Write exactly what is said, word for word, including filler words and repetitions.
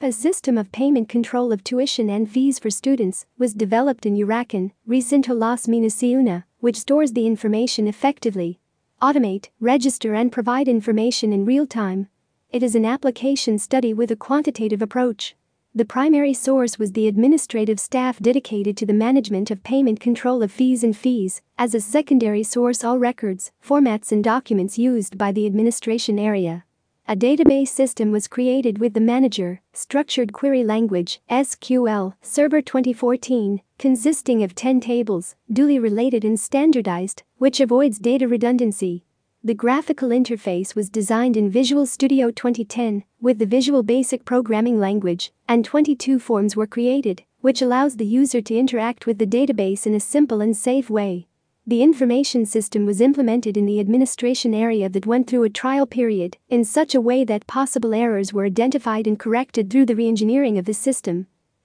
A system of payment control of tuition and fees for students was developed in Uracan, Recinto Las Minas Una, which stores the information effectively. Automate, register and provide information in real time. It is an application study with a quantitative approach. The primary source was the administrative staff dedicated to the management of payment control of fees and fees. As a secondary source, all records, formats and documents used by the administration area. A database system was created with the Manager, Structured Query Language S Q L Server twenty fourteen, consisting of ten tables, duly related and standardized, which avoids data redundancy. The graphical interface was designed in Visual Studio twenty ten with the Visual Basic Programming Language, and twenty-two forms were created, which allows the user to interact with the database in a simple and safe way. The information system was implemented in the administration area that went through a trial period in such a way that possible errors were identified and corrected through the re-engineering of the system.